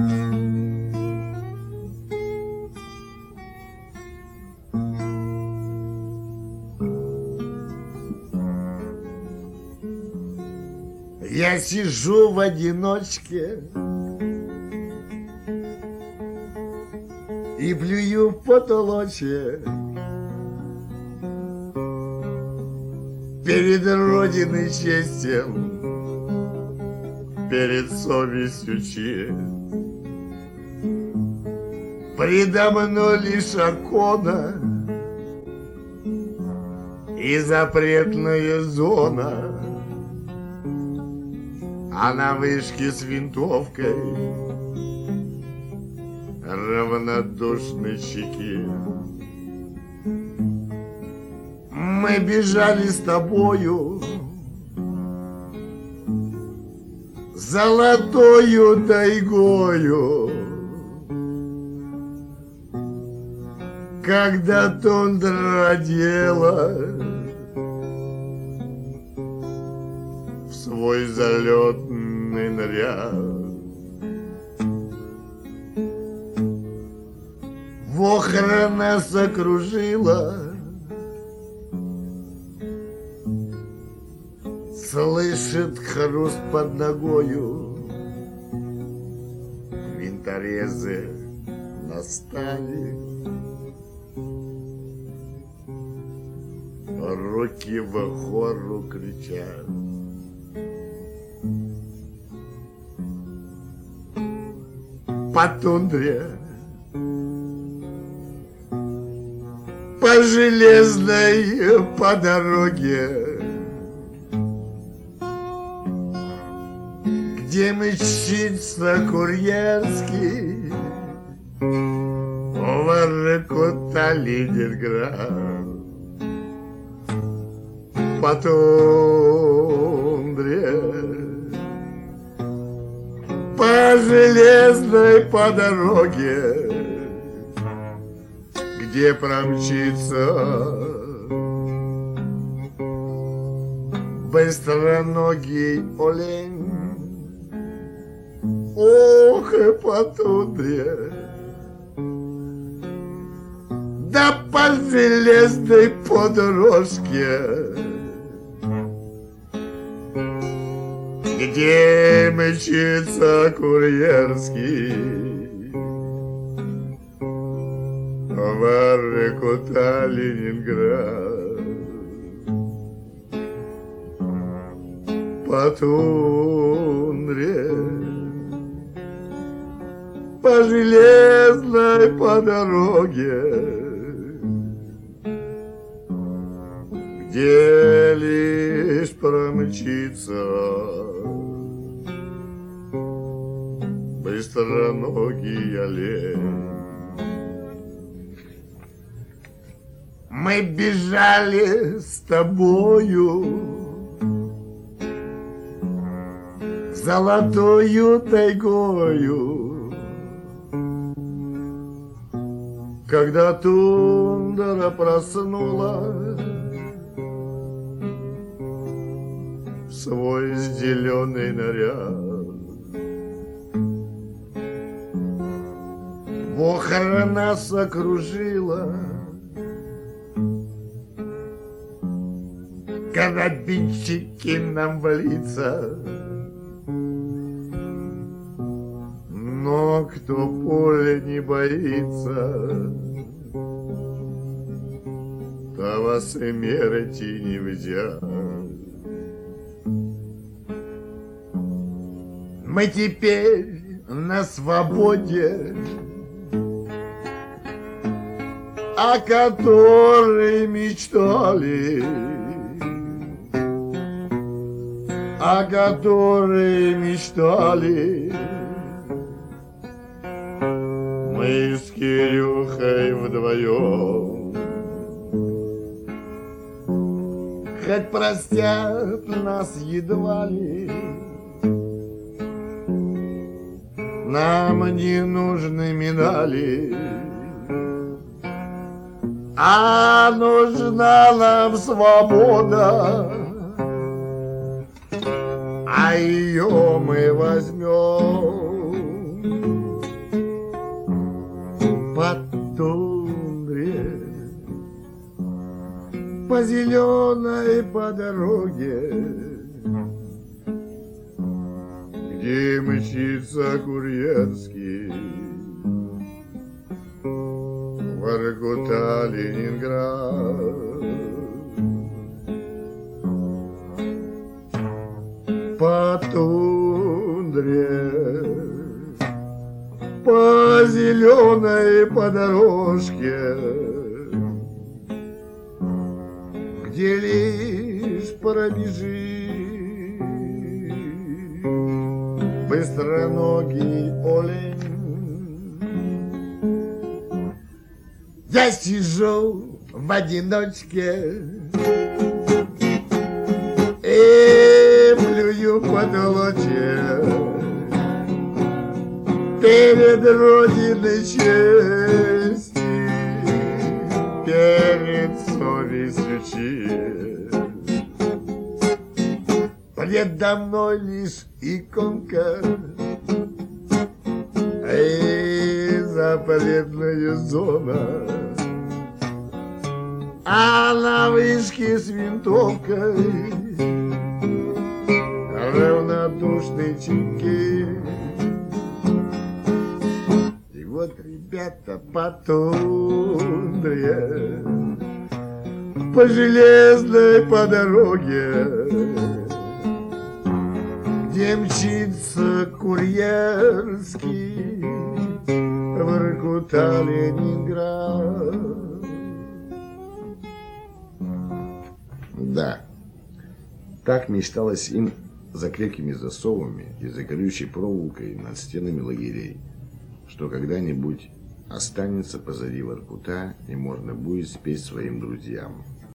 Я сижу в одиночке и плюю в потолочек перед Родиной честен, перед совестью честь. Предо мной лишь окона и запретная зона, а на вышке с винтовкой равнодушный чеки. Мы бежали с тобою золотою тайгою, когда тундра одела в свой залетный наряд. Вохра нас окружила, слышит хруст под ногою. Винторезы настали, руки в гору кричат. По тундре, по железной, по дороге, где мчится курьерский Воркута, Ленинград. По тундре, по железной, по дороге, где промчится быстроногий олень. Ох, и по тундре, да по железной подорожке, где мчится курьерский Воркута, Ленинград. По тундре, по железной, по дороге, где лишь промчится быстроногий олень. Мы бежали с тобою золотою тайгою, когда тундра проснула свой зеленый наряд. Вохра нас окружила, карабинщики нам в лица. Но кто пули не боится, того смерти не взять. Мы теперь на свободе, о которой мечтали, о которой мечтали. Мы с Кирюхой вдвоем, хоть простят нас едва ли, нам не нужны медали, а нужна нам свобода, а ее мы возьмем зеленой по дороге, где мчится курьерский, Воркута, Ленинград. По тундре, по зеленой по дорожке, где лишь пробежит быстроногий олень. Я сижу в одиночке и плюю потолочек перед Родиной чести, перед совестью честь. Предо мной лишь иконка и запретная зона, а на вышке с винтовкой равнодушный чеки. И вот ребята по тундре, по железной по дороге, где мчится курьерский, Воркута, Ленинград. Да, так мечталось им за крепкими засовами и за колючей проволокой над стенами лагерей, что когда-нибудь останется позади Воркута, и можно будет спеть своим друзьям: